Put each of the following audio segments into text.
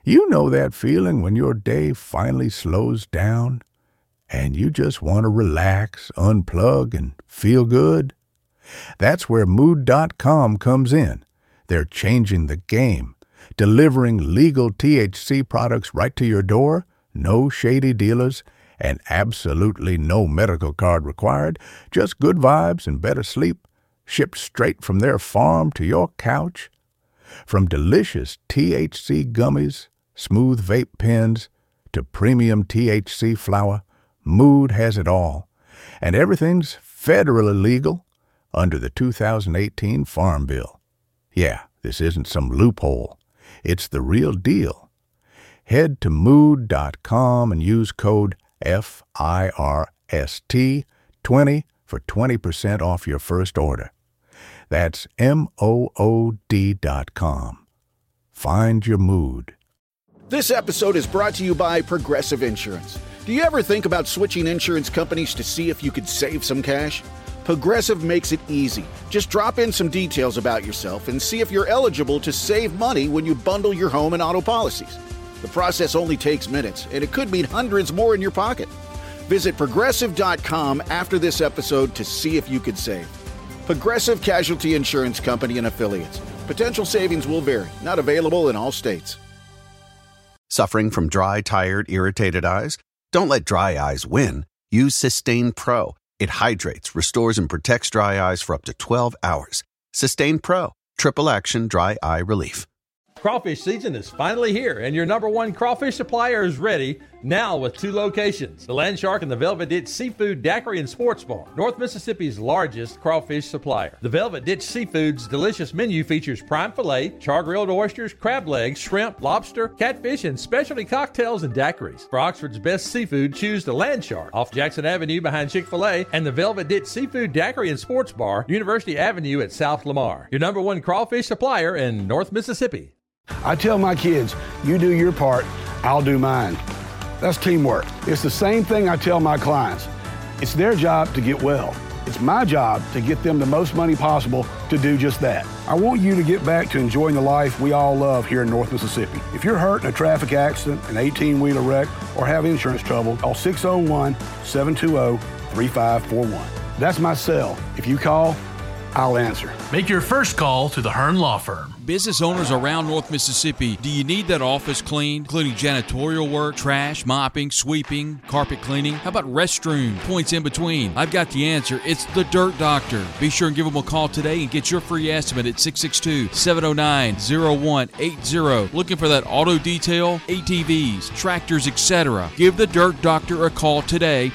You know that feeling when your day finally slows down and you just want to relax, unplug, and feel good? That's where Mood.com comes in. They're changing the game, delivering legal THC products right to your door, no shady dealers, and absolutely no medical card required, just good vibes and better sleep, shipped straight from their farm to your couch. From delicious THC gummies, smooth vape pens, to premium THC flower, Mood has it all. And everything's federally legal under the 2018 Farm Bill. Yeah, this isn't some loophole. It's the real deal. Head to Mood.com and use code FIRST20 for 20% off your first order. That's MOOD.com. Find your mood. This episode is brought to you by Progressive Insurance. Do you ever think about switching insurance companies to see if you could save some cash? Progressive makes it easy. Just drop in some details about yourself and see if you're eligible to save money when you bundle your home and auto policies. The process only takes minutes, and it could mean hundreds more in your pocket. Visit Progressive.com after this episode to see if you could save. Progressive Casualty Insurance Company and Affiliates. Potential savings will vary. Not available in all states. Suffering from dry, tired, irritated eyes? Don't let dry eyes win. Use Systane Pro. It hydrates, restores, and protects dry eyes for up to 12 hours. Systane Pro. Triple action dry eye relief. Crawfish season is finally here, and your number one crawfish supplier is ready, now with 2 locations. The Land Shark and the Velvet Ditch Seafood Daiquiri and Sports Bar, North Mississippi's largest crawfish supplier. The Velvet Ditch Seafood's delicious menu features prime filet, char-grilled oysters, crab legs, shrimp, lobster, catfish, and specialty cocktails and daiquiris. For Oxford's best seafood, choose the Land Shark off Jackson Avenue behind Chick-fil-A and the Velvet Ditch Seafood Daiquiri and Sports Bar, University Avenue at South Lamar. Your number one crawfish supplier in North Mississippi. I tell my kids, you do your part, I'll do mine. That's teamwork. It's the same thing I tell my clients. It's their job to get well. It's my job to get them the most money possible to do just that. I want you to get back to enjoying the life we all love here in North Mississippi. If you're hurt in a traffic accident, an 18-wheeler wreck, or have insurance trouble, call 601-720-3541. That's my cell. If you call, I'll answer. Make your first call to the Hearn Law Firm. Business owners around North Mississippi, do you need that office cleaned, including janitorial work, trash, mopping, sweeping, carpet cleaning? How about restroom, points in between? I've got the answer. It's the Dirt Doctor. Be sure and give them a call today and get your free estimate at 662-709-0180. Looking for that auto detail, ATVs, tractors, etc. Give the Dirt Doctor a call today,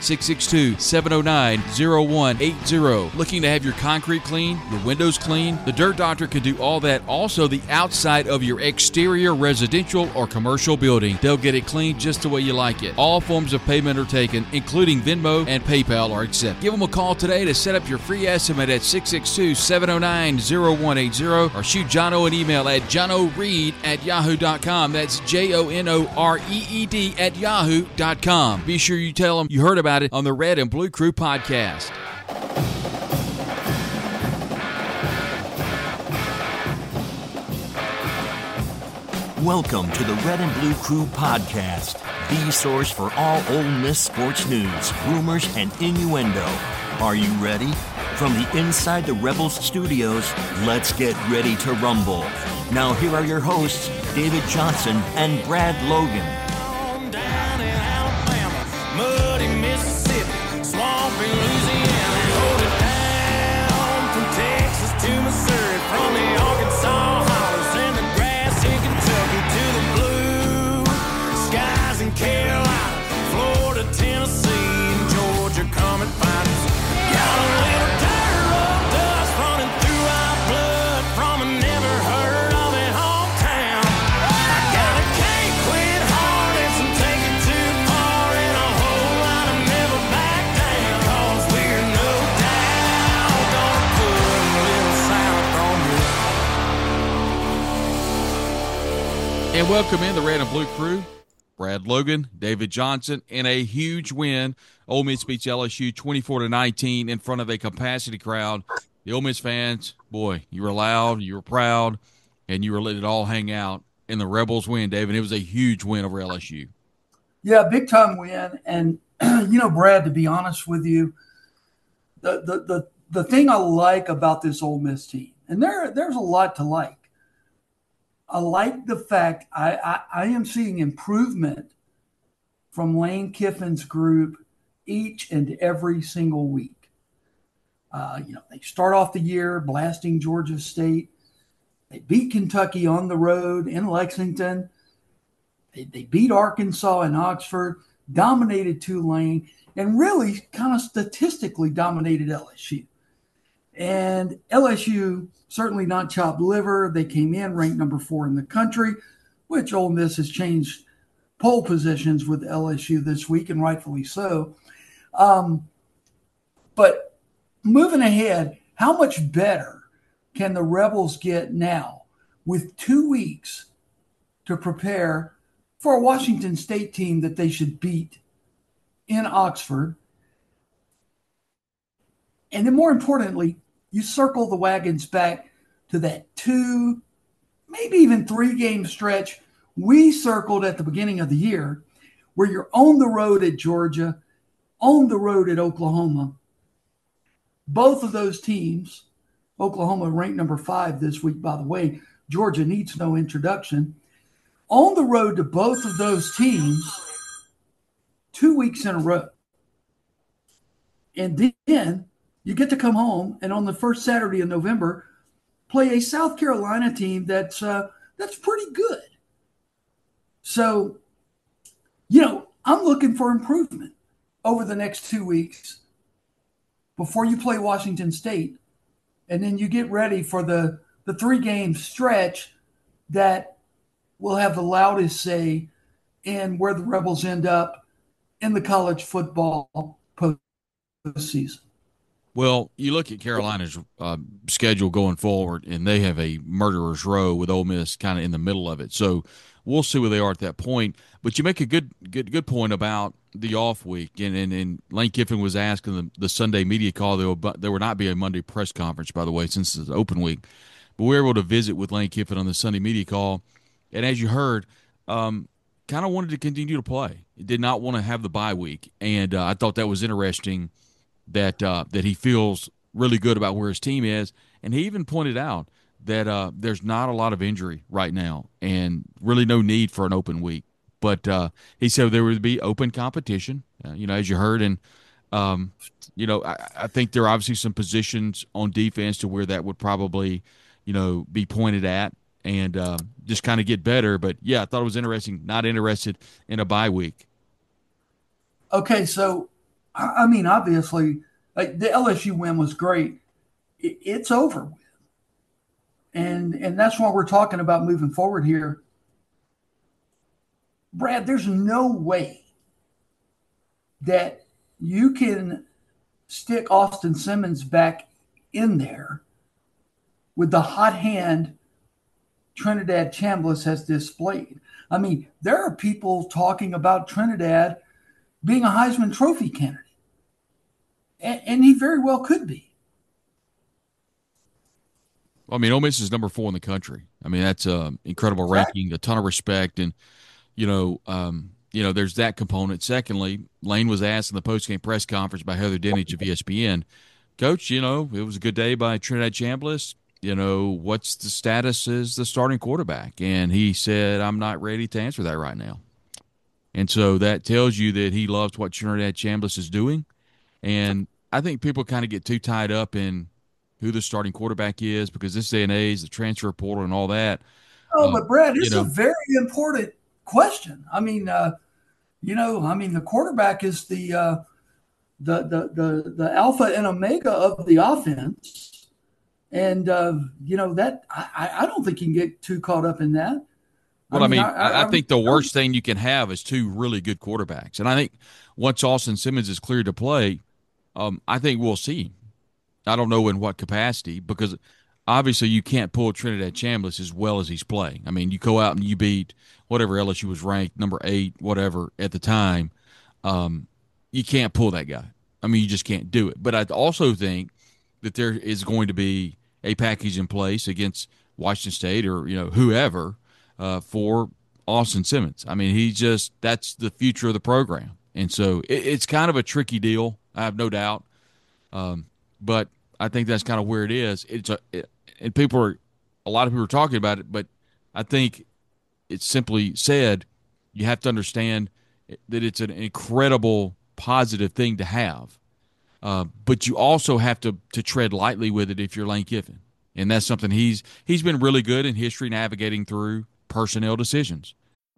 662-709-0180. Looking to have your concrete clean, your windows clean? The Dirt Doctor can do all that. Also, the outside of your exterior residential or commercial building. They'll get it cleaned just the way you like it. All forms of payment are taken, including Venmo and PayPal are accepted. Give them a call today to set up your free estimate at 662-709-0180 or shoot Jono an email at jonoreed@yahoo.com. That's JONOREED at yahoo.com. Be sure you tell them you heard about it on the Red and Blue Crew podcast. Welcome to the Red and Blue Crew podcast, the source for all Ole Miss sports news, rumors, and innuendo. Are you ready? From the inside the Rebels studios, let's get ready to rumble. Now here are your hosts, David Johnson and Brad Logan. Down in Alabama, muddy Mississippi, swampy Louisiana, hold it down from Texas to Missouri, from the Arkansas hollers and the grass in Kentucky to the blue skies in Carolina, Florida, Tennessee, and Georgia. Come and find us. Got a little dirt road dust running through our blood from a never heard of it hometown. I got a can't quit hard and some take it too far and a whole lot of never back down. 'Cause we're no doubt gonna put a little south on you. And welcome in the Red and Blue Crew. Brad Logan, David Johnson, in a huge win. Ole Miss beats LSU 24-19 in front of a capacity crowd. The Ole Miss fans, boy, you were loud, you were proud, and you were letting it all hang out and the Rebels win, David. It was a huge win over LSU. Yeah, big time win. And Brad, to be honest with you, the thing I like about this Ole Miss team, and there's a lot to like. I like the fact I am seeing improvement from Lane Kiffin's group each and every single week. They start off the year blasting Georgia State. They beat Kentucky on the road in Lexington. They beat Arkansas and Oxford, dominated Tulane, and really kind of statistically dominated LSU. And LSU, certainly not chopped liver. They came in ranked number 4 in the country, which Ole Miss has changed pole positions with LSU this week, and rightfully so. But moving ahead, how much better can the Rebels get now with 2 weeks to prepare for a Washington State team that they should beat in Oxford? And then more importantly, you circle the wagons back to that 2, maybe even 3 game stretch we circled at the beginning of the year, where you're on the road at Georgia, on the road at Oklahoma. Both of those teams, Oklahoma ranked number 5 this week, by the way. Georgia needs no introduction. On the road to both of those teams 2 weeks in a row. And then you get to come home and on the first Saturday in November, play a South Carolina team that's pretty good. So, I'm looking for improvement over the next 2 weeks before you play Washington State. And then you get ready for the 3-game stretch that will have the loudest say in where the Rebels end up in the college football postseason. Well, you look at Carolina's schedule going forward, and they have a murderer's row with Ole Miss kind of in the middle of it. So we'll see where they are at that point. But you make a good point about the off week, and Lane Kiffin was asked in the Sunday media call. There will not be a Monday press conference, by the way, since it's open week. But we were able to visit with Lane Kiffin on the Sunday media call, and as you heard, kind of wanted to continue to play. He did not want to have the bye week, and I thought that was interesting. That he feels really good about where his team is. And he even pointed out that there's not a lot of injury right now and really no need for an open week. But he said there would be open competition, as you heard. And, I think there are obviously some positions on defense to where that would probably, be pointed at and just kind of get better. But, yeah, I thought it was interesting, not interested in a bye week. Okay, so – obviously, like the LSU win was great. It's over with. And that's why we're talking about moving forward here. Brad, there's no way that you can stick Austin Simmons back in there with the hot hand Trinidad Chambliss has displayed. There are people talking about Trinidad being a Heisman Trophy candidate. And he very well could be. Well, Ole Miss is number 4 in the country. That's an incredible ranking, a ton of respect. And, there's that component. Secondly, Lane was asked in the postgame press conference by Heather Dinich of ESPN, Coach, it was a good day by Trinidad Chambliss. What's the status as the starting quarterback? And he said, I'm not ready to answer that right now. And so that tells you that he loves what Trinidad Chambliss is doing. And I think people kind of get too tied up in who the starting quarterback is because this day and age, the transfer portal and all that. Oh, but Brad, it's a very important question. The quarterback is the alpha and omega of the offense. And, that I don't think you can get too caught up in that. Well, I think the worst thing you can have is 2 really good quarterbacks. And I think once Austin Simmons is cleared to play, I think we'll see him. I don't know in what capacity because obviously you can't pull Trinidad Chambliss as well as he's playing. You go out and you beat whatever LSU was ranked, number 8, whatever, at the time. You can't pull that guy. You just can't do it. But I also think that there is going to be a package in place against Washington State or, whoever for Austin Simmons. I mean, that's the future of the program. And so it's kind of a tricky deal, I have no doubt. But I think that's kind of where it is. A lot of people are talking about it, but I think it's simply said, you have to understand that it's an incredible positive thing to have. But you also have to tread lightly with it if you're Lane Kiffin. And that's something he's been really good in history navigating through personnel decisions.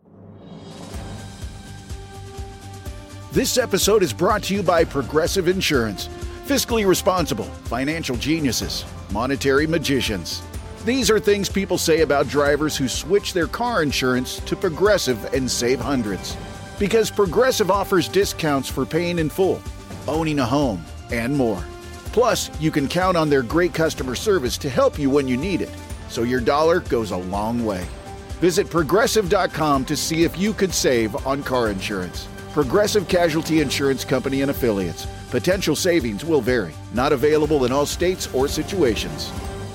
This episode is brought to you by Progressive Insurance. Fiscally responsible, financial geniuses, monetary magicians. These are things people say about drivers who switch their car insurance to Progressive and save hundreds. Because Progressive offers discounts for paying in full, owning a home, and more. Plus, you can count on their great customer service to help you when you need it, so your dollar goes a long way. Visit Progressive.com to see if you could save on car insurance. Progressive Casualty Insurance Company and Affiliates. Potential savings will vary. Not available in all states or situations.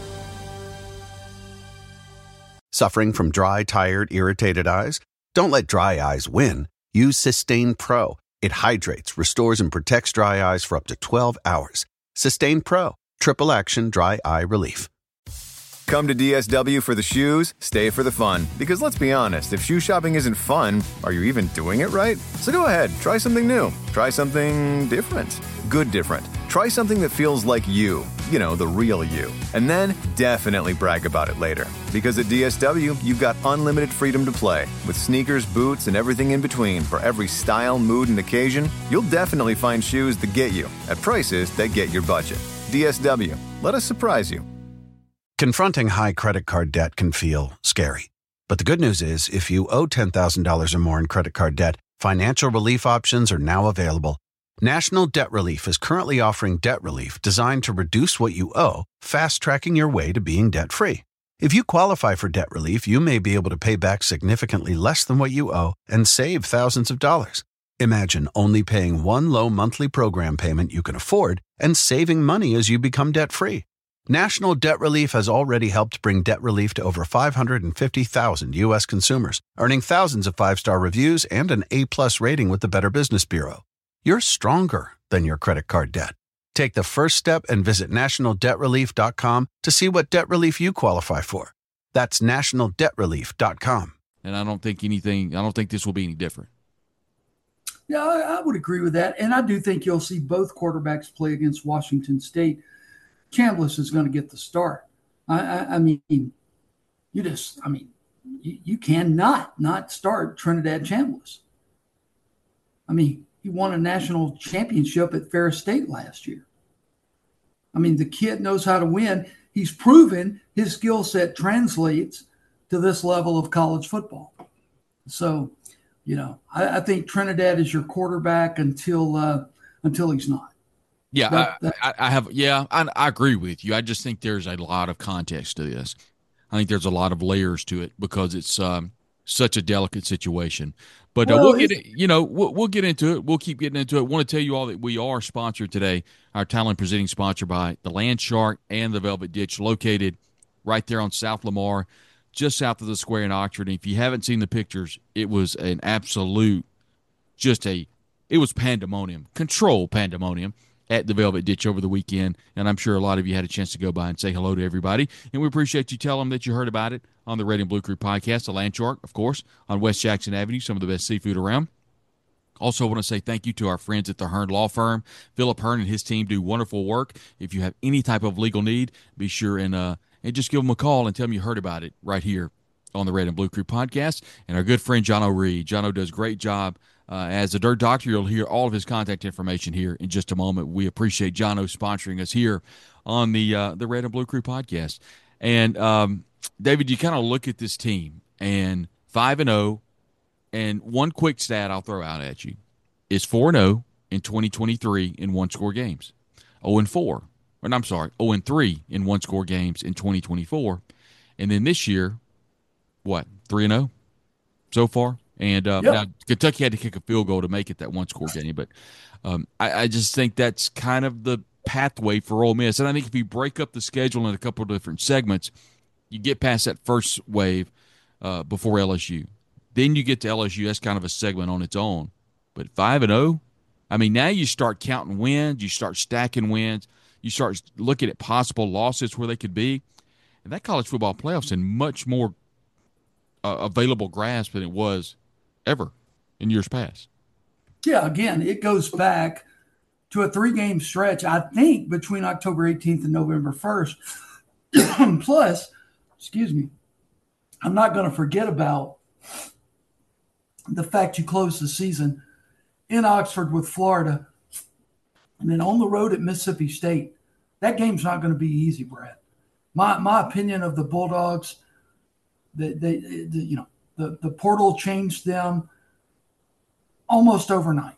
Suffering from dry, tired, irritated eyes? Don't let dry eyes win. Use Systane Pro. It hydrates, restores, and protects dry eyes for up to 12 hours. Systane Pro. Triple action dry eye relief. Come to DSW for the shoes, stay for the fun. Because let's be honest, if shoe shopping isn't fun, are you even doing it right? So go ahead, try something new. Try something different. Good different. Try something that feels like you. You know, the real you. And then definitely brag about it later. Because at DSW, you've got unlimited freedom to play. With sneakers, boots, and everything in between for every style, mood, and occasion, you'll definitely find shoes that get you at prices that get your budget. DSW. Let us surprise you. Confronting high credit card debt can feel scary. But the good news is, if you owe $10,000 or more in credit card debt, financial relief options are now available. National Debt Relief is currently offering debt relief designed to reduce what you owe, fast-tracking your way to being debt-free. If you qualify for debt relief, you may be able to pay back significantly less than what you owe and save thousands of dollars. Imagine only paying one low monthly program payment you can afford and saving money as you become debt-free. National Debt Relief has already helped bring debt relief to over 550,000 U.S. consumers, earning thousands of five-star reviews and an A-plus rating with the Better Business Bureau. You're stronger than your credit card debt. Take the first step and visit nationaldebtrelief.com to see what debt relief you qualify for. That's nationaldebtrelief.com. And I don't think this will be any different. Yeah, I would agree with that. And I do think you'll see both quarterbacks play against Washington State. Chambliss is going to get the start. I mean, you cannot not start Trinidad Chambliss. I mean, he won a national championship at Ferris State last year. I mean, the kid knows how to win. He's proven his skill set translates to this level of college football. So, I think Trinidad is your quarterback until he's not. Yeah, I agree with you. I just think there's a lot of context to this. I think there's a lot of layers to it because it's such a delicate situation. But we'll get into it. We'll keep getting into it. I want to tell you all that we are sponsored today. Our talent presenting sponsor by the Land Shark and the Velvet Ditch, located right there on South Lamar, just south of the square in Oxford. And if you haven't seen the pictures, it was an absolute, it was pandemonium, controlled pandemonium at the Velvet Ditch over the weekend, and I'm sure a lot of you had a chance to go by and say hello to everybody, and we appreciate you telling them that you heard about it on the Red and Blue Crew podcast, the Land Shark, of course, on West Jackson Avenue, some of the best seafood around. Also want to say thank you to our friends at the Hearn Law Firm. Philip Hearn and his team do wonderful work. If you have any type of legal need, be sure and just give them a call and tell them you heard about it right here on the Red and Blue Crew podcast. And our good friend Jono Reed. Jono does a great job. As a Dirt Doctor, you'll hear all of his contact information here in just a moment. We appreciate Jono sponsoring us here on the Red and Blue Crew podcast. And, David, you kind of look at this team, and 5-0, and one quick stat I'll throw out at you is 4-0 in 2023 in one-score games. 0-3 in one-score games in 2024. And then this year, 3-0 so far? And Now Kentucky had to kick a field goal to make it that one-score game. But I just think that's kind of the pathway for Ole Miss. And I think if you break up the schedule in a couple of different segments, you get past that first wave before LSU. Then you get to LSU. That's kind of a segment on its own. But 5-0, I mean, now you start counting wins. You start stacking wins. You start looking at possible losses where they could be. And that college football playoff's in much more available grasp than it was ever in years past. Yeah, again, it goes back to a 3-game stretch, I think, between October 18th and November 1st. Plus, I'm not going to forget about the fact you closed the season in Oxford with Florida and then on the road at Mississippi State. That game's not going to be easy, Brad. My opinion of the Bulldogs, the portal changed them almost overnight.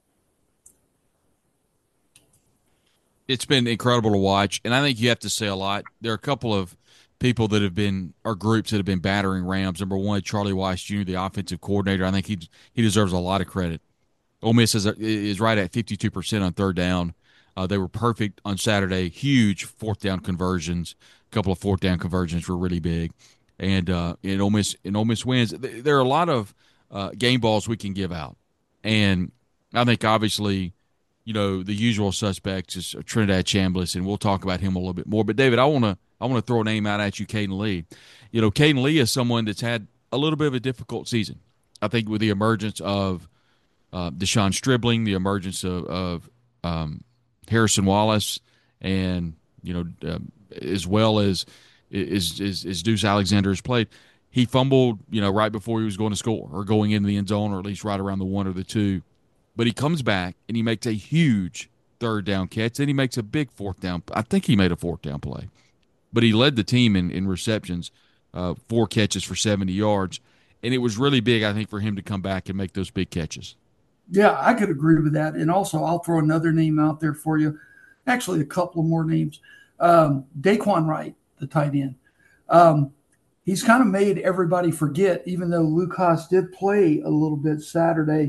It's been incredible to watch, and I think you have to say a lot. There are a couple of people that have been, or groups that have been battering Rams. Number one, Charlie Weiss Jr., the offensive coordinator. I think he deserves a lot of credit. Ole Miss is right at 52% on third down. They were perfect on Saturday. Huge fourth down conversions. A couple of fourth down conversions were really big. And Ole Miss wins. There are a lot of game balls we can give out. And I think obviously, the usual suspects is Trinidad Chambliss, and we'll talk about him a little bit more. But David, I want to throw a name out at you, Caden Lee. Caden Lee is someone that's had a little bit of a difficult season. I think with the emergence of Deshaun Stribling, the emergence of Harrison Wallace, and as well as Deuce Alexander has played, he fumbled right before he was going to score or going into the end zone, or at least right around the 1 or the 2. But he comes back and he makes a huge third down catch. Then he makes a big fourth down. I think he made a fourth down play, but he led the team in receptions, 4 catches for 70 yards, and it was really big, I think, for him to come back and make those big catches. Yeah, I could agree with that. And also, I'll throw another name out there for you. Actually, a couple of more names. Daquan Wright, the tight end. He's kind of made everybody forget, even though Luke Haas did play a little bit Saturday.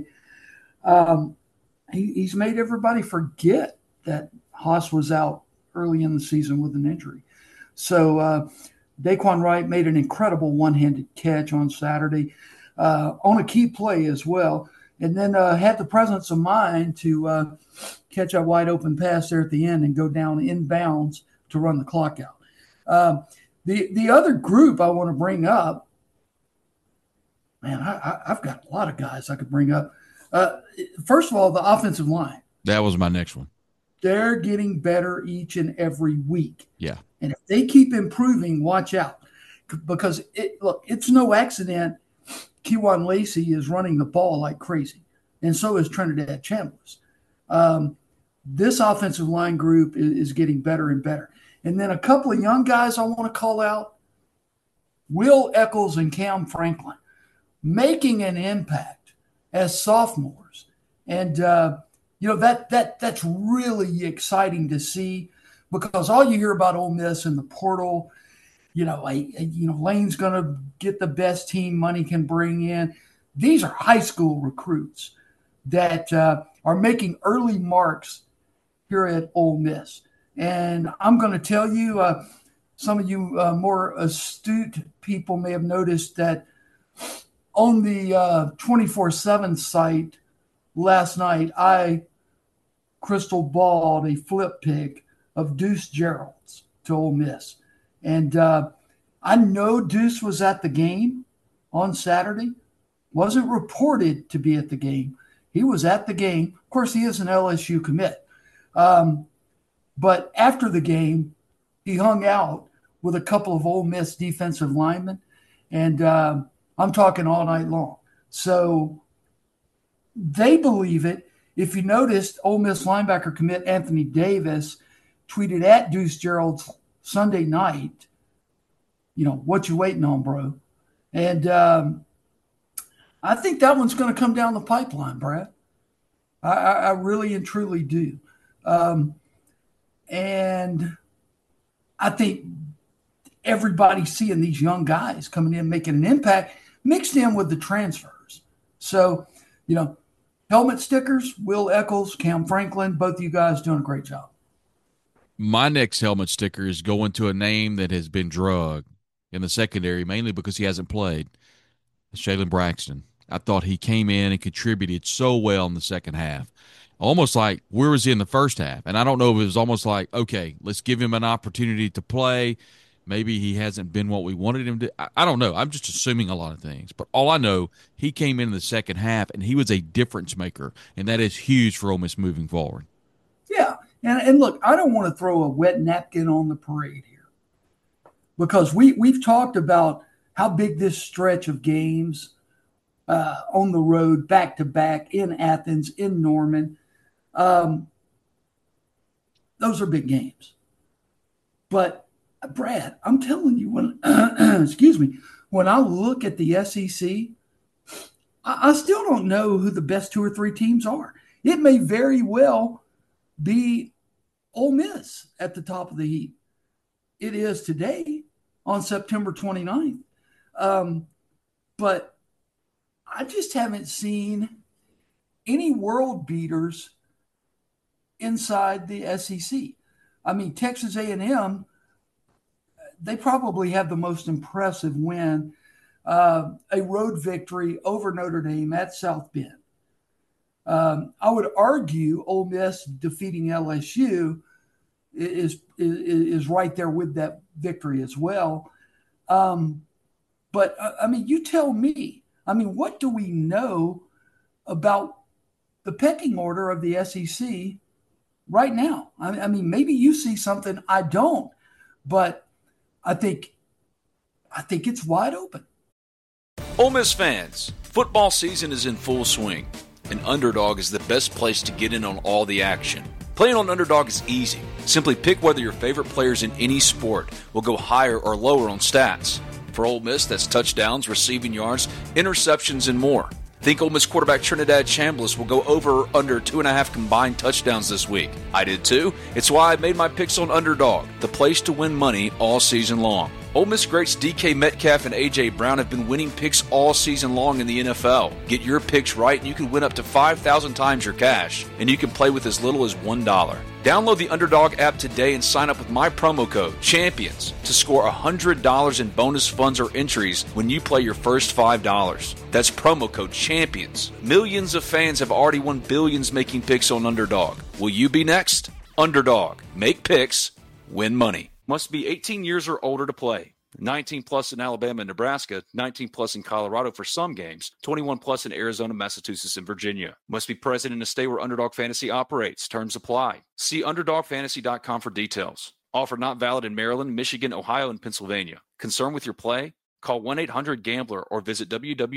He's made everybody forget that Haas was out early in the season with an injury. So Daquan Wright made an incredible one-handed catch on Saturday on a key play as well. And then had the presence of mind to catch a wide open pass there at the end and go down inbounds to run the clock out. The other group I want to bring up, man, I've got a lot of guys I could bring up. First of all, the offensive line. That was my next one. They're getting better each and every week. Yeah. And if they keep improving, watch out. Because, it's no accident Kewan Lacey is running the ball like crazy, and so is Trinidad Chambliss. This offensive line group is getting better and better. And then a couple of young guys I want to call out, Will Eccles and Cam Franklin, making an impact as sophomores. And, that's really exciting to see, because all you hear about Ole Miss in the portal, Lane's going to get the best team money can bring in. These are high school recruits that are making early marks here at Ole Miss. And I'm going to tell you, some of you more astute people may have noticed that on the 24/7 site last night, I crystal balled a flip pick of Deuce Gerald's to Ole Miss. And I know Deuce was at the game on Saturday. Wasn't reported to be at the game. He was at the game. Of course, he is an LSU commit. But after the game, he hung out with a couple of Ole Miss defensive linemen. And I'm talking all night long. So they believe it. If you noticed, Ole Miss linebacker commit Anthony Davis tweeted at Deuce Gerald's Sunday night, what you waiting on, bro? And I think that one's going to come down the pipeline, Brad. I really and truly do. And I think everybody's seeing these young guys coming in, making an impact, mixed in with the transfers. So, helmet stickers, Will Eccles, Cam Franklin, both of you guys doing a great job. My next helmet sticker is going to a name that has been drugged in the secondary, mainly because he hasn't played. Shaylin Braxton. I thought he came in and contributed so well in the second half. Almost like where was he in the first half? And I don't know if it was almost like, okay, let's give him an opportunity to play. Maybe he hasn't been what we wanted him to. I don't know. I'm just assuming a lot of things. But all I know, he came in the second half, and he was a difference maker, and that is huge for Ole Miss moving forward. Yeah, and look, I don't want to throw a wet napkin on the parade here because we've talked about how big this stretch of games on the road, back-to-back, in Athens, in Norman, those are big games. But, Brad, I'm telling you, when when I look at the SEC, I still don't know who the best 2 or 3 teams are. It may very well be Ole Miss at the top of the heap. It is today on September 29th. But I just haven't seen any world beaters inside the SEC. I mean, Texas A&M, they probably have the most impressive win, a road victory over Notre Dame at South Bend. I would argue Ole Miss defeating LSU is right there with that victory as well. But, I mean, you tell me, I mean, what do we know about the pecking order of the SEC right now? I mean, maybe you see something I don't, but I think it's wide open. Ole Miss fans, football season is in full swing, and Underdog is the best place to get in on all the action. Playing on Underdog is easy. Simply pick whether your favorite players in any sport will go higher or lower on stats. For Ole Miss, that's touchdowns, receiving yards, interceptions, and more. Think Ole Miss quarterback Trinidad Chambliss will go over or under 2.5 combined touchdowns this week. I did too. It's why I made my picks on Underdog, the place to win money all season long. Ole Miss greats DK Metcalf and A.J. Brown have been winning picks all season long in the NFL. Get your picks right and you can win up to 5,000 times your cash. And you can play with as little as $1. Download the Underdog app today and sign up with my promo code CHAMPIONS to score $100 in bonus funds or entries when you play your first $5. That's promo code CHAMPIONS. Millions of fans have already won billions making picks on Underdog. Will you be next? Underdog. Make picks. Win money. Must be 18 years or older to play. 19 plus in Alabama and Nebraska, 19 plus in Colorado for some games, 21 plus in Arizona, Massachusetts, and Virginia. Must be present in a state where Underdog Fantasy operates. Terms apply. See UnderdogFantasy.com for details. Offer not valid in Maryland, Michigan, Ohio, and Pennsylvania. Concerned with your play? Call 1-800-GAMBLER or visit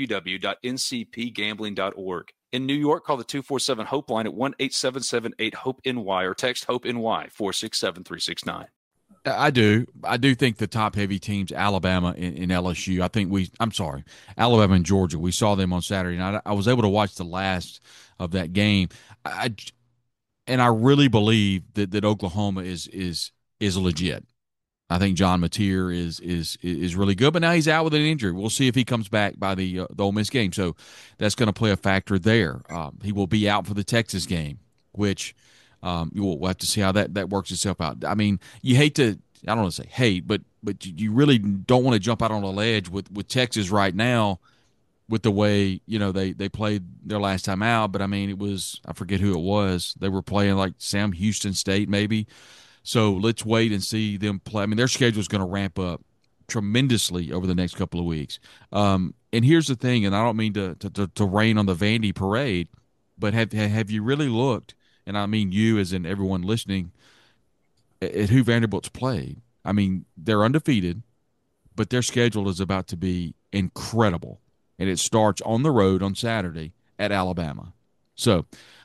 www.ncpgambling.org. In New York, call the 247-HOPE line at 1-877-8-HOPE-NY or text HOPE-NY 467-369. I do think the top-heavy teams, Alabama and LSU. Alabama and Georgia. We saw them on Saturday night. I was able to watch the last of that game, and I really believe that Oklahoma is legit. I think John Mateer is really good, but now he's out with an injury. We'll see if he comes back by the Ole Miss game. So that's going to play a factor there. He will be out for the Texas game, which. We'll have to see how that works itself out. I mean, you hate to – I don't want to say hate, but you really don't want to jump out on a ledge with Texas right now with the way, they played their last time out. But, I mean, it was – I forget who it was. They were playing like Sam Houston State maybe. So let's wait and see them play. I mean, their schedule is going to ramp up tremendously over the next couple of weeks. And here's the thing, and I don't mean to rain on the Vandy parade, but have you really looked – and I mean you as in everyone listening, at who Vanderbilt's played. I mean, they're undefeated, but their schedule is about to be incredible. And it starts on the road on Saturday at Alabama. So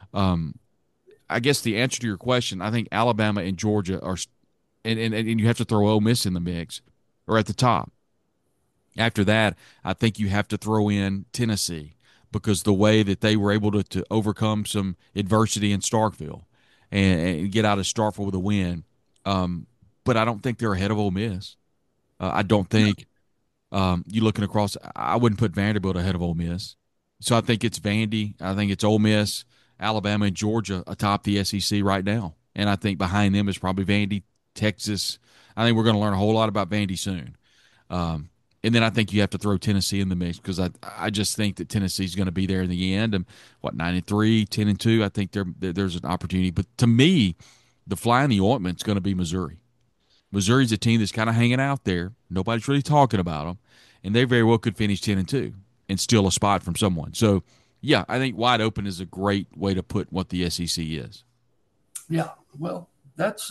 I guess the answer to your question, I think Alabama and Georgia are and you have to throw Ole Miss in the mix, or at the top. After that, I think you have to throw in Tennessee, because the way that they were able to overcome some adversity in Starkville and get out of Starkville with a win. But I don't think they're ahead of Ole Miss. I don't think you looking across, I wouldn't put Vanderbilt ahead of Ole Miss. So I think it's Vandy. I think it's Ole Miss, Alabama, and Georgia atop the SEC right now. And I think behind them is probably Vandy, Texas. I think we're going to learn a whole lot about Vandy soon. And then I think you have to throw Tennessee in the mix because I just think that Tennessee's going to be there in the end. And 9-3, 10-2. I think there's an opportunity. But to me, the fly in the ointment is going to be Missouri. Missouri's a team that's kind of hanging out there. Nobody's really talking about them, and they very well could finish 10-2 and steal a spot from someone. So, yeah, I think wide open is a great way to put what the SEC is. Yeah, well, that's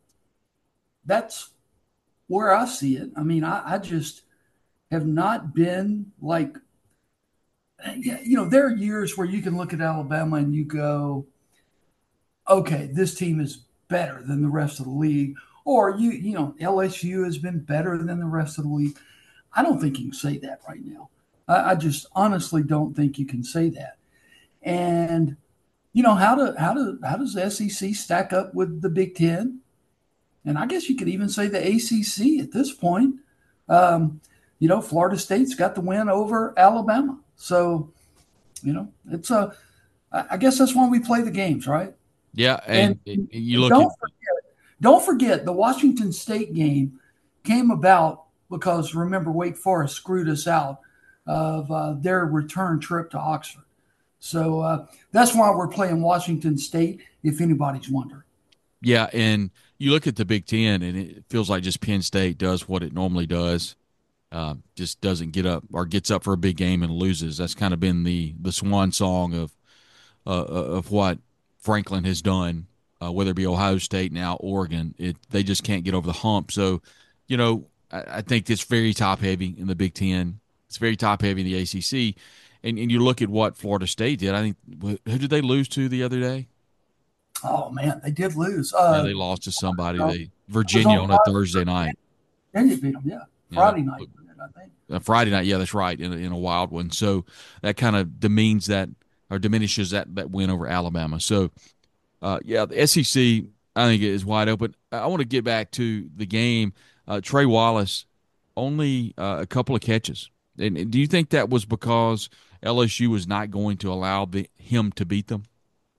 where I see it. I mean, I just have not been like, there are years where you can look at Alabama and you go, okay, this team is better than the rest of the league. Or, LSU has been better than the rest of the league. I don't think you can say that right now. I just honestly don't think you can say that. And, how does the SEC stack up with the Big Ten? And I guess you could even say the ACC at this point. Florida State's got the win over Alabama. So, it's I guess that's why we play the games, right? Yeah, and you look don't forget the Washington State game came about because, remember, Wake Forest screwed us out of their return trip to Oxford. So that's why we're playing Washington State, if anybody's wondering. Yeah, and you look at the Big Ten, and it feels like just Penn State does what it normally does, just doesn't get up or gets up for a big game and loses. That's kind of been the swan song of what Franklin has done, whether it be Ohio State, now Oregon. They just can't get over the hump. So, I think it's very top-heavy in the Big Ten. It's very top-heavy in the ACC. And you look at what Florida State did. I think who did they lose to the other day? Oh, man, they did lose. They lost to somebody. Virginia on a Thursday night. Then you beat them, yeah. Friday night, I think. Friday night, yeah, that's right, in a wild one. So that kind of demeans that or diminishes that win over Alabama. So, the SEC, I think, is wide open. I want to get back to the game. Trey Wallace, only a couple of catches. And do you think that was because LSU was not going to allow him to beat them?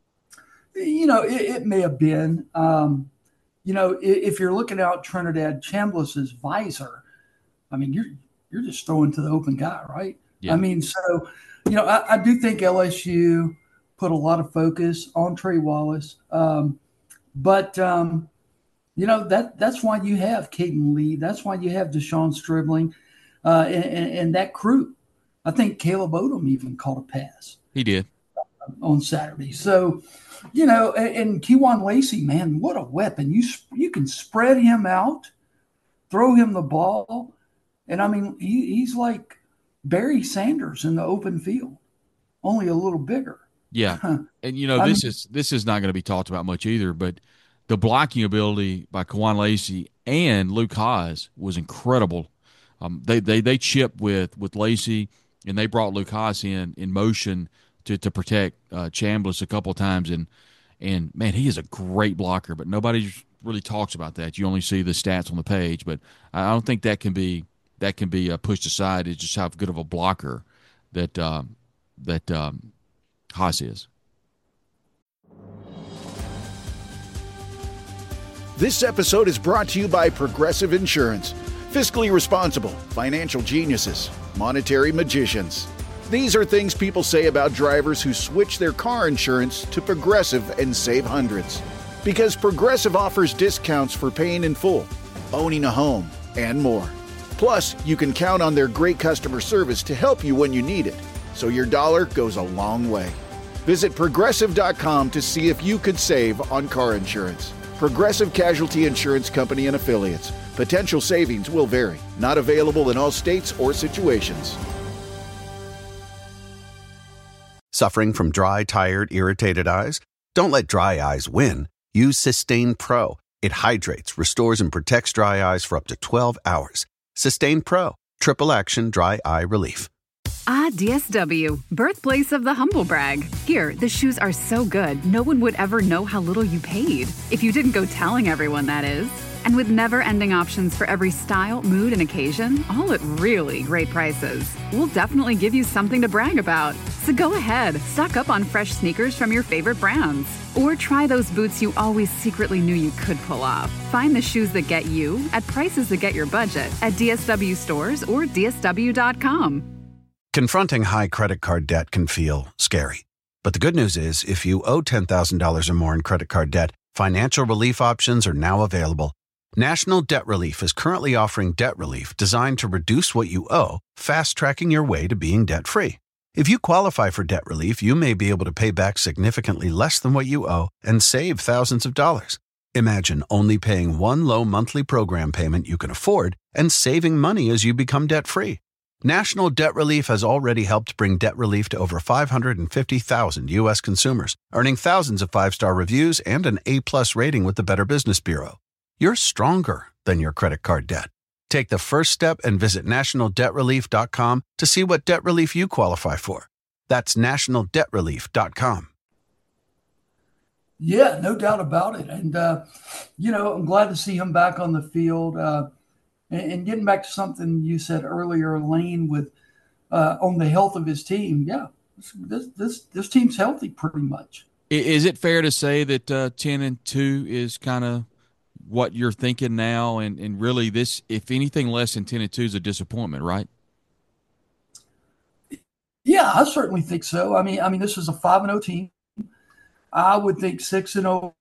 It may have been. If you're looking out Trinidad Chambliss's visor, I mean, you're just throwing to the open guy, right? Yeah. I mean, so, I do think LSU put a lot of focus on Trey Wallace. But that's why you have Caden Lee. That's why you have Deshaun Stribling and that crew. I think Caleb Odom even caught a pass. He did. On Saturday. So, and Kewan Lacey, man, what a weapon. You can spread him out, throw him the ball. And, I mean, he's like Barry Sanders in the open field, only a little bigger. Yeah. And, this is not going to be talked about much either, but the blocking ability by Kewan Lacey and Luke Haas was incredible. They chipped with Lacey, and they brought Luke Haas in motion to protect Chambliss a couple of times. And man, he is a great blocker, but nobody really talks about that. You only see the stats on the page, but I don't think that can be pushed aside. It's just how good of a blocker that Haas is. This episode is brought to you by Progressive Insurance. Fiscally responsible, financial geniuses, monetary magicians. These are things people say about drivers who switch their car insurance to Progressive and save hundreds. Because Progressive offers discounts for paying in full, owning a home, and more. Plus, you can count on their great customer service to help you when you need it, so your dollar goes a long way. Visit Progressive.com to see if you could save on car insurance. Progressive Casualty Insurance Company and Affiliates. Potential savings will vary. Not available in all states or situations. Suffering from dry, tired, irritated eyes? Don't let dry eyes win. Use Systane Pro. It hydrates, restores, and protects dry eyes for up to 12 hours. Systane Pro. Triple action dry eye relief. Ah, DSW, birthplace of the humble brag. Here, the shoes are so good, no one would ever know how little you paid. If you didn't go telling everyone, that is. And with never-ending options for every style, mood, and occasion, all at really great prices, we'll definitely give you something to brag about. So go ahead, stock up on fresh sneakers from your favorite brands. Or try those boots you always secretly knew you could pull off. Find the shoes that get you at prices that get your budget at DSW stores or DSW.com. Confronting high credit card debt can feel scary. But the good news is, if you owe $10,000 or more in credit card debt, financial relief options are now available. National Debt Relief is currently offering debt relief designed to reduce what you owe, fast-tracking your way to being debt-free. If you qualify for debt relief, you may be able to pay back significantly less than what you owe and save thousands of dollars. Imagine only paying one low monthly program payment you can afford and saving money as you become debt-free. National Debt Relief has already helped bring debt relief to over 550,000 U.S. consumers, earning thousands of five-star reviews and an A-plus rating with the Better Business Bureau. You're stronger than your credit card debt. Take the first step and visit nationaldebtrelief.com to see what debt relief you qualify for. That's nationaldebtrelief.com. Yeah, no doubt about it. And, I'm glad to see him back on the field. And getting back to something you said earlier, Lane, with on the health of his team. Yeah, this team's healthy pretty much. Is it fair to say that 10-2 is kind of what you're thinking now, and really this, if anything less than 10-2 is a disappointment, right? Yeah, I certainly think so. I mean, this is a 5-0 team. I would think 6-0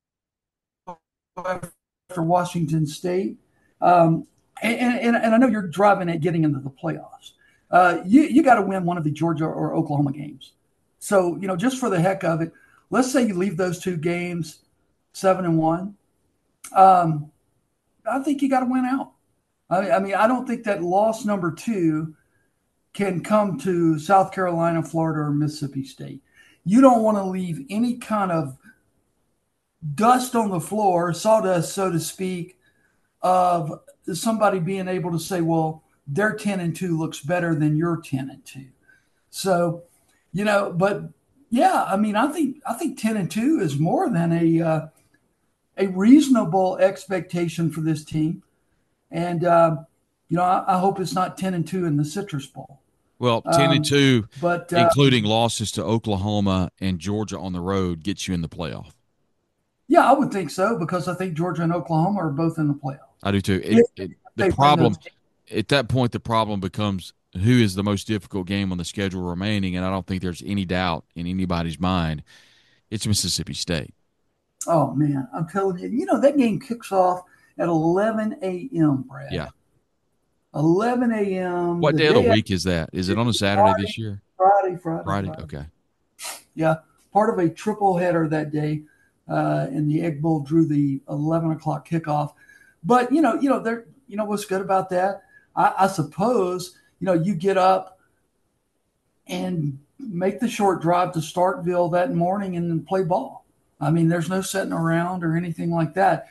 after Washington State. And I know you're driving at getting into the playoffs. You got to win one of the Georgia or Oklahoma games. So, just for the heck of it, let's say you leave those two games 7-1. I think you got to win out. I mean, I don't think that loss number 2 can come to South Carolina, Florida, or Mississippi State. You don't want to leave any kind of dust on the floor, sawdust, so to speak, of somebody being able to say, well, their 10-2 looks better than your 10-2. So, but yeah, I mean, I think 10-2 is more than a reasonable expectation for this team. And, I hope it's not 10-2 in the Citrus Bowl. Well, 10-2, but including losses to Oklahoma and Georgia on the road, gets you in the playoff. Yeah, I would think so, because I think Georgia and Oklahoma are both in the playoff. I do too. The problem at that point, the problem becomes who is the most difficult game on the schedule remaining, and I don't think there's any doubt in anybody's mind. It's Mississippi State. Oh, man, I'm telling you, that game kicks off at 11 a.m., Brad. Yeah. 11 a.m. What day of the week is that? Is it on a Saturday this year? Friday. Okay. Yeah, part of a triple header that day, and the Egg Bowl drew the 11 o'clock kickoff. But, what's good about that? I suppose, you get up and make the short drive to Starkville that morning and then play ball. I mean, there's no sitting around or anything like that.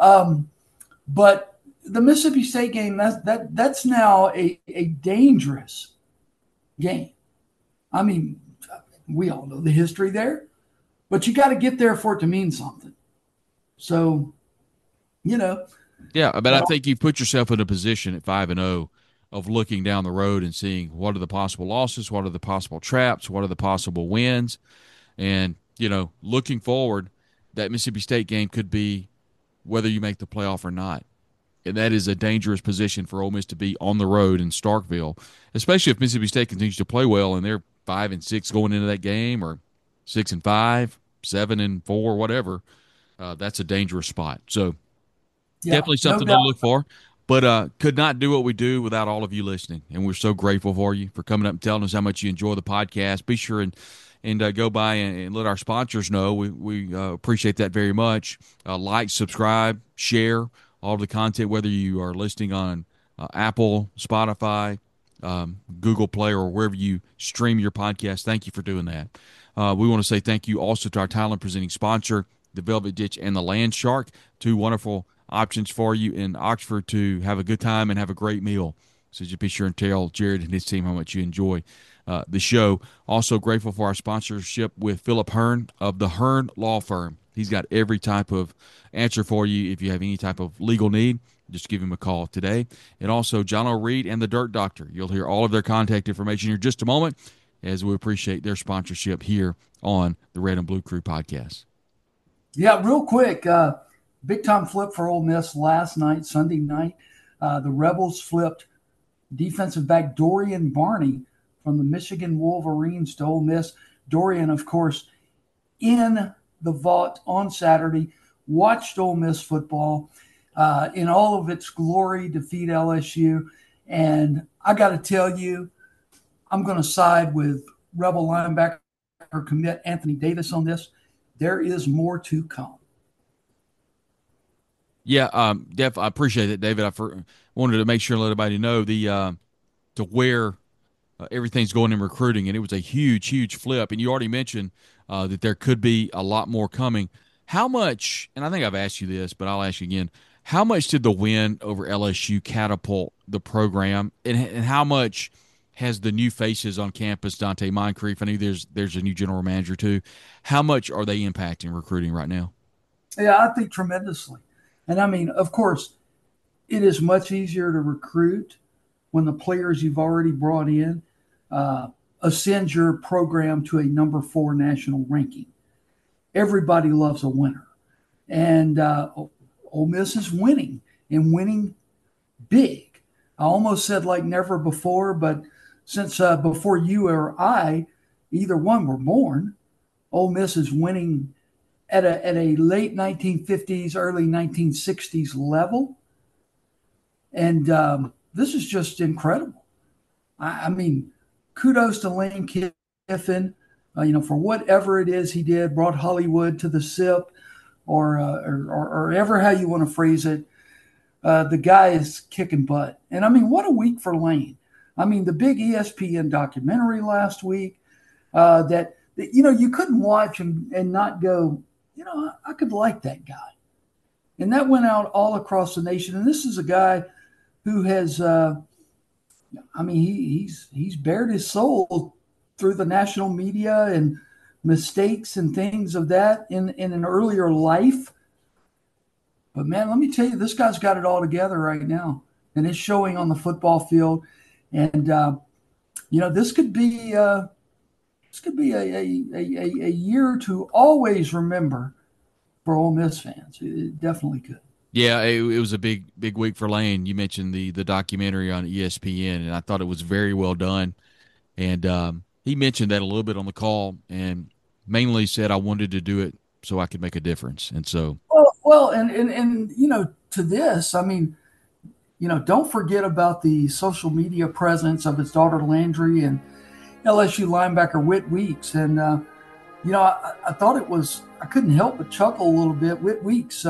But the Mississippi State game, that's now a dangerous game. I mean, we all know the history there, but you got to get there for it to mean something. So, Yeah, but I think you put yourself in a position at 5-0 of looking down the road and seeing what are the possible losses, what are the possible traps, what are the possible wins. And, looking forward, that Mississippi State game could be whether you make the playoff or not. And that is a dangerous position for Ole Miss to be on the road in Starkville, especially if Mississippi State continues to play well and they're 5-6 going into that game, or 6-5, 7-4, whatever. That's a dangerous spot. So definitely something to look for. But could not do what we do without all of you listening. And we're so grateful for you for coming up and telling us how much you enjoy the podcast. Be sure and go by and let our sponsors know. We appreciate that very much. Like, subscribe, share all of the content, whether you are listening on Apple, Spotify, Google Play, or wherever you stream your podcast. Thank you for doing that. We want to say thank you also to our talent presenting sponsor, the Velvet Ditch and the Land Shark, two wonderful options for you in Oxford to have a good time and have a great meal. So just be sure and tell Jared and his team how much you enjoy the show. Also grateful for our sponsorship with Philip Hearn of the Hearn Law Firm. He's got every type of answer for you. If you have any type of legal need, just give him a call today. And also John O'Reed and the Dirt Doctor. You'll hear all of their contact information here in just a moment, as we appreciate their sponsorship here on the Red and Blue Crew podcast. Yeah, real quick, big-time flip for Ole Miss last night, Sunday night. The Rebels flipped defensive back Dorian Barney from the Michigan Wolverines to Ole Miss. Dorian, of course, in the vault on Saturday, watched Ole Miss football in all of its glory, defeat LSU. And I got to tell you, I'm going to side with Rebel linebacker commit Anthony Davis on this. There is more to come. Yeah, Def, I appreciate it, David. I wanted to make sure and let everybody know to where everything's going in recruiting, and it was a huge, huge flip. And you already mentioned that there could be a lot more coming. How much, and I think I've asked you this, but I'll ask you again, how much did the win over LSU catapult the program, and how much has the new faces on campus, Dante Moncrief, I know there's a new general manager too, how much are they impacting recruiting right now? Yeah, I think tremendously. And I mean, of course, it is much easier to recruit when the players you've already brought in ascend your program to a number 4 national ranking. Everybody loves a winner. And Ole Miss is winning, and winning big. I almost said like never before, but since before you or I, either one were born, Ole Miss is winning at a late 1950s, early 1960s level. And this is just incredible. I mean, kudos to Lane Kiffin, for whatever it is he did, brought Hollywood to the SIP, or ever how you want to phrase it. The guy is kicking butt. And, I mean, what a week for Lane. I mean, the big ESPN documentary last week that you couldn't watch and not go, I could like that guy. And that went out all across the nation. And this is a guy who has, he's bared his soul through the national media and mistakes and things of that in an earlier life. But, man, let me tell you, this guy's got it all together right now. And it's showing on the football field. And, this could be a year to always remember for Ole Miss fans. It definitely could. Yeah, it was a big week for Lane. You mentioned the documentary on ESPN, and I thought it was very well done. And he mentioned that a little bit on the call, and mainly said I wanted to do it so I could make a difference. And so, well, and to this, I mean, don't forget about the social media presence of his daughter Landry and LSU linebacker Whit Weeks. And, I thought it was, I couldn't help but chuckle a little bit. Whit Weeks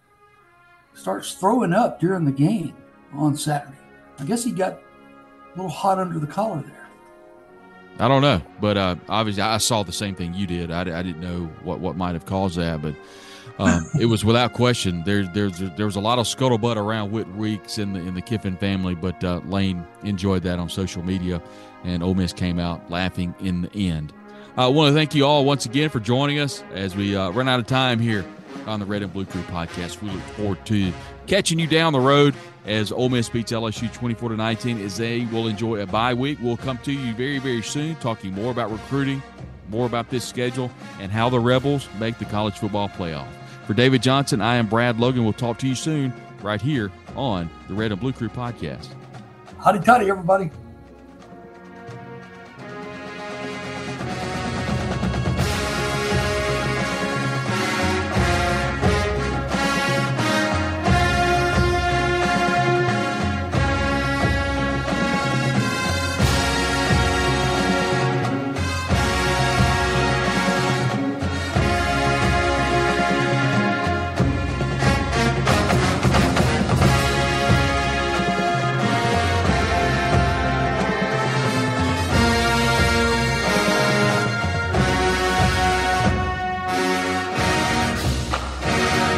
starts throwing up during the game on Saturday. I guess he got a little hot under the collar there. I don't know, but obviously I saw the same thing you did. I didn't know what might have caused that, but it was without question. There was a lot of scuttlebutt around Whit Weeks in the Kiffin family, but Lane enjoyed that on social media, and Ole Miss came out laughing in the end. I want to thank you all once again for joining us as we run out of time here on the Red and Blue Crew podcast. We look forward to catching you down the road as Ole Miss beats LSU 24-19 as they will enjoy a bye week. We'll come to you very, very soon talking more about recruiting, more about this schedule, and how the Rebels make the college football playoff. For David Johnson, I am Brad Logan. We'll talk to you soon right here on the Red and Blue Crew podcast. Howdy toddy, everybody.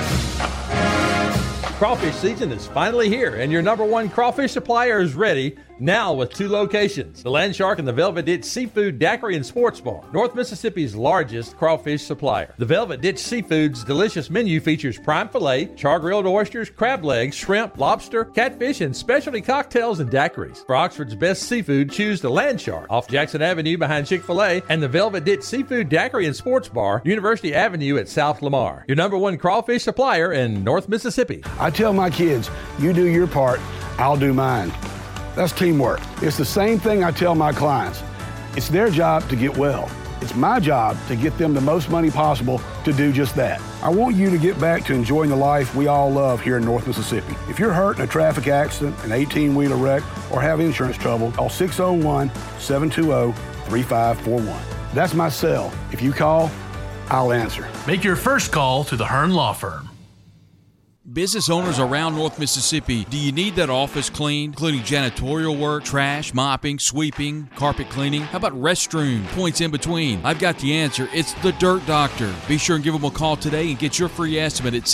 Crawfish season is finally here, and your number one crawfish supplier is ready. Now with 2 locations, the Land Shark and the Velvet Ditch Seafood Daiquiri and Sports Bar, North Mississippi's largest crawfish supplier. The Velvet Ditch Seafood's delicious menu features prime filet, char-grilled oysters, crab legs, shrimp, lobster, catfish, and specialty cocktails and daiquiris. For Oxford's best seafood, choose the Land Shark off Jackson Avenue behind Chick-fil-A and the Velvet Ditch Seafood Daiquiri and Sports Bar, University Avenue at South Lamar. Your number 1 crawfish supplier in North Mississippi. I tell my kids, you do your part, I'll do mine. That's teamwork. It's the same thing I tell my clients. It's their job to get well. It's my job to get them the most money possible to do just that. I want you to get back to enjoying the life we all love here in North Mississippi. If you're hurt in a traffic accident, an 18-wheeler wreck, or have insurance trouble, call 601-720-3541. That's my cell. If you call, I'll answer. Make your first call to the Hearn Law Firm. Business owners around North Mississippi, do you need that office cleaned, including janitorial work, trash, mopping, sweeping, carpet cleaning? How about restroom, points in between? I've got the answer. It's the Dirt Doctor. Be sure and give them a call today and get your free estimate at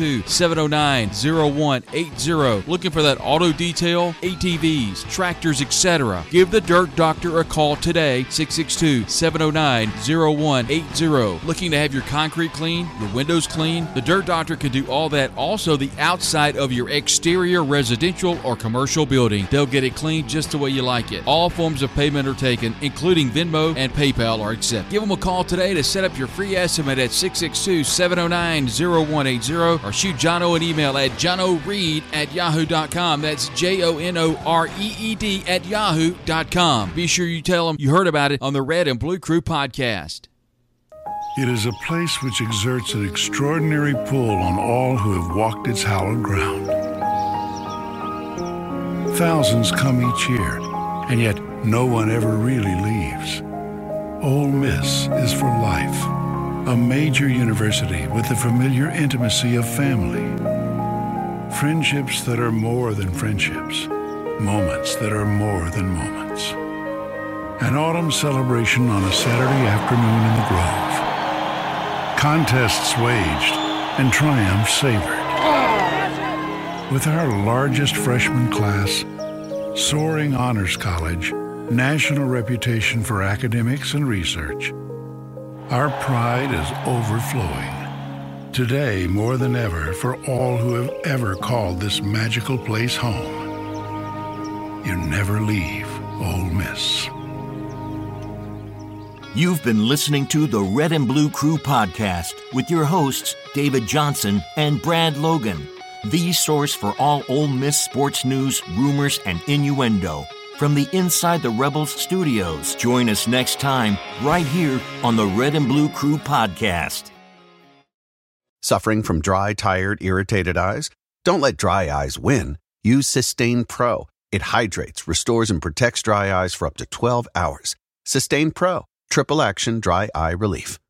662-709-0180. Looking for that auto detail, ATVs, tractors, etc. Give the Dirt Doctor a call today, 662-709-0180. Looking to have your concrete clean, your windows clean? The Dirt Doctor can do all that. Also, the outside of your exterior residential or commercial building. They'll get it cleaned just the way you like it. All forms of payment are taken, including Venmo and PayPal are accepted. Give them a call today to set up your free estimate at 662-709-0180 or shoot Jono an email at jonoreed@yahoo.com. That's JONOREED@yahoo.com. Be sure you tell them you heard about it on the Red and Blue Crew podcast. It is a place which exerts an extraordinary pull on all who have walked its hallowed ground. Thousands come each year, and yet no one ever really leaves. Ole Miss is for life, a major university with the familiar intimacy of family. Friendships that are more than friendships, moments that are more than moments. An autumn celebration on a Saturday afternoon in the Grove. Contests waged and triumphs savored. With our largest freshman class, soaring honors college, national reputation for academics and research, our pride is overflowing. Today, more than ever, for all who have ever called this magical place home, you never leave Ole Miss. You've been listening to the Red and Blue Crew podcast with your hosts, David Johnson and Brad Logan, the source for all Ole Miss sports news, rumors, and innuendo. From the Inside the Rebels studios, join us next time right here on the Red and Blue Crew podcast. Suffering from dry, tired, irritated eyes? Don't let dry eyes win. Use Systane Pro. It hydrates, restores, and protects dry eyes for up to 12 hours. Systane Pro. Triple action dry eye relief.